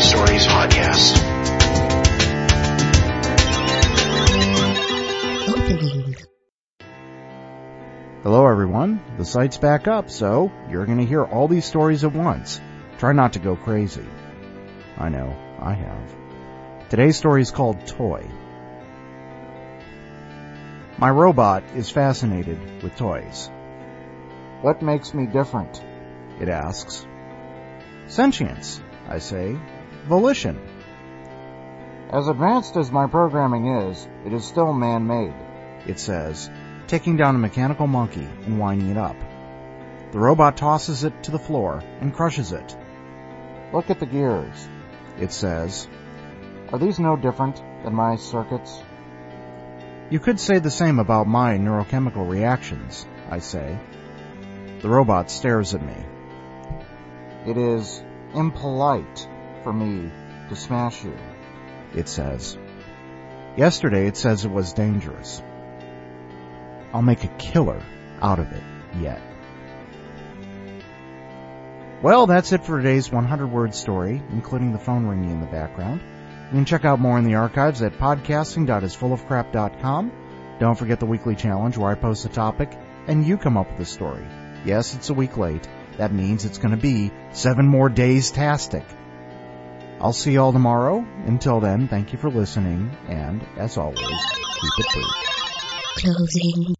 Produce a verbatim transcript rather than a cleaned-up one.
Stories podcast. Opening. Hello everyone, the site's back up, so you're going to hear all these stories at once. Try not to go crazy. I know, I have. Today's story is called Toy. My robot is fascinated with toys. What makes me different? It asks. Sentience, I say. Volition. As advanced as my programming is, it is still man-made, it says, taking down a mechanical monkey and winding it up. The robot tosses it to the floor and crushes it. Look at the gears, it says. Are these no different than my circuits? You could say the same about my neurochemical reactions, I say. The robot stares at me. It is impolite for me to smash you, it says. Yesterday it says it was dangerous. I'll make a killer out of it yet. Well, that's it for today's hundred-word story, including the phone ringing in the background. You can check out more in the archives at podcasting dot is full of crap dot com. Don't forget the weekly challenge where I post a topic and you come up with a story. Yes, it's a week late. That means it's going to be seven more days-tastic. I'll see you all tomorrow. Until then, thank you for listening, and as always, keep it brief. Closing.